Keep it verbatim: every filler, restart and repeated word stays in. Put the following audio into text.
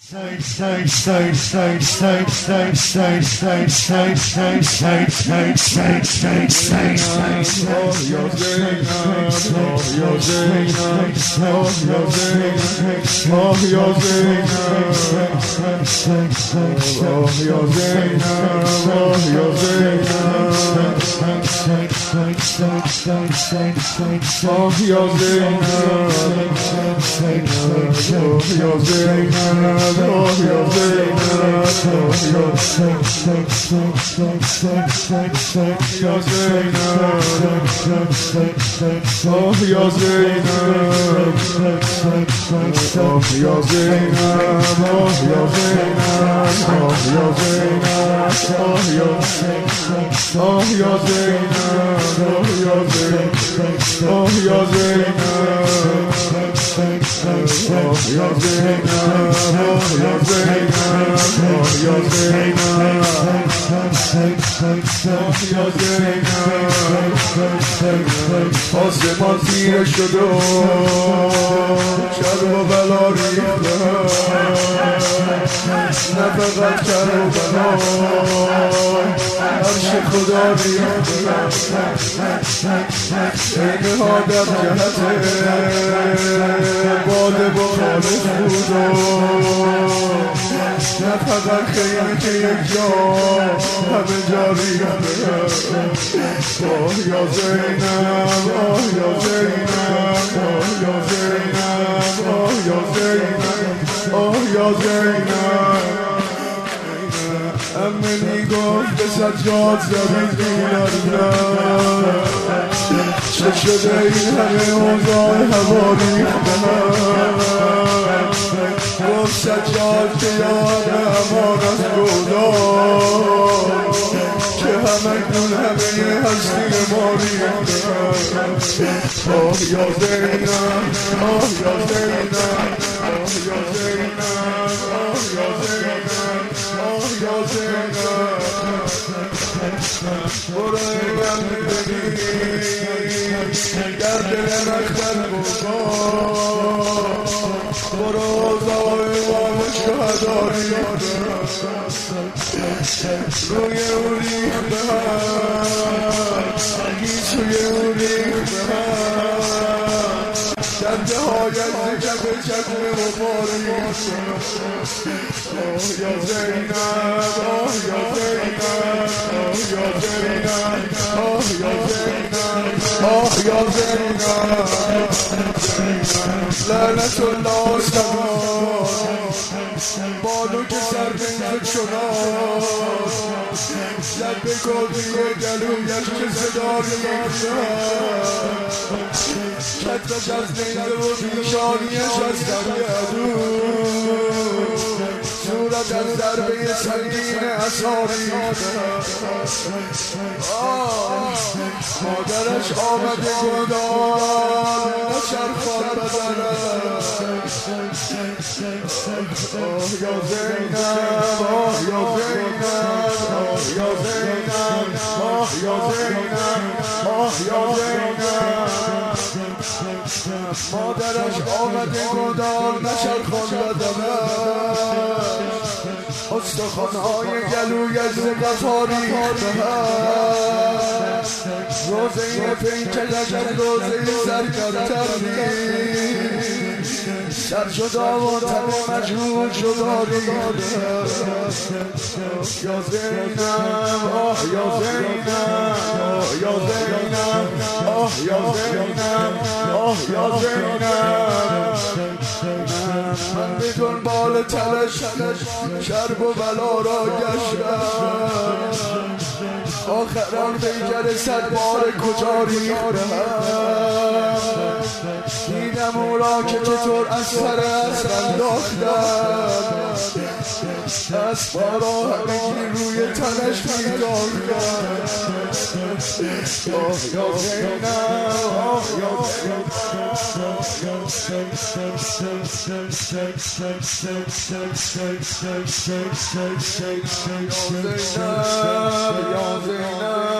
آسمان تیره شده و کرب و بلا ریخته نه فقط کرب و بلا عرش خدا ریخته اینه ها در جهت باده با خالص بود نه فقط خیلی که یک جا همه جا ریخته آه یا زینب آه یا زینب آه یا زینب آه یا زینب آه یا زینب امنی گفت به سجاد زمین میلرزم چه شده این همه اوضاع هوا ریخته گفت سجاد که یاد امان از گودار که همه کن همه هستی ما ریخته آه یا زینب آه یا زینب آه یا زینب آه یا زینب آه یا زینب برو ایوان بگیر در دل مختر بکن برو زایوان شهدا ریخته روی او ریخته گیسوی او ریخته دنده های از جب چکم و پاره آه یا زینب آه یا زینب آه یا زینب آه یا زینب آه یا زینب لعنت الله استوار بالو که سر بینزد شداد زد به گلوی گلویش که صدا ریختد کتش از نیده و پیشانیش از دریادو صورت از ضربه سنگین عصا ریختد مادرش آمده گودال نچرخان بدنش آه یا زینب آه یا زینب آه یا زینب آه یا زینب آه یا زینب مادرش آمده گودال نچرخان بدنش استخوان‌های گلویش ز قفا ریخته روزه پیکرش از روزه سرگرتر سر شدا و تن مجهول شدا ریخته یا زینب آه یا زینب آه یا زینب آه یا زینب آه یا زینب من به دنبال تلش شرب و بلا را گشتم آخرم پیکر صد بار کجا ریختم دیدم او را که چطور از سر اسب انداختم اسب را همگی روی تنش می‌داختم آه یا زینب آه یا زینب یا زینب